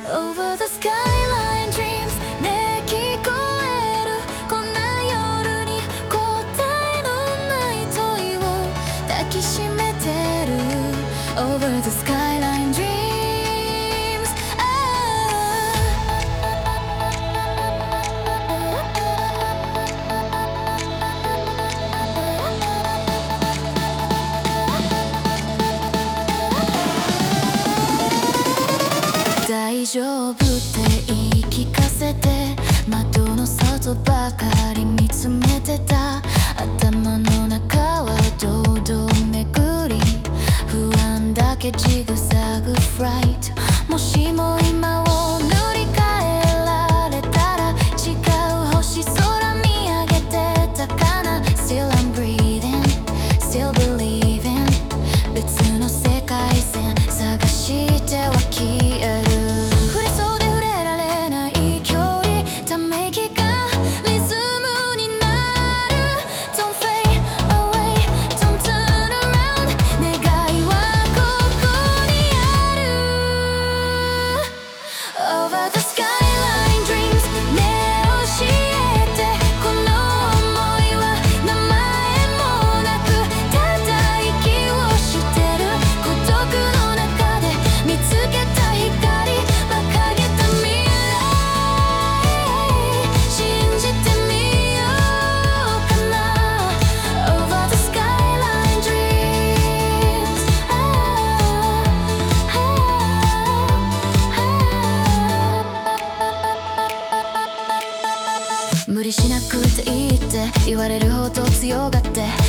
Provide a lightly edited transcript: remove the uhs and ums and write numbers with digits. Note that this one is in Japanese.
Over the skyline dreams ねえ聞こえるこんな夜に答えのない問いを抱きしめてる Over the skyline dreams大丈夫って言い聞かせて窓の外ばかり見つめてた頭の中は堂々巡り不安だけジグザグフライトもしも今を塗り替えられたら違う星空見上げてたかな Still I'm breathing Still believing 別の世界線探しては消える無理しなくていいって言われるほど強がって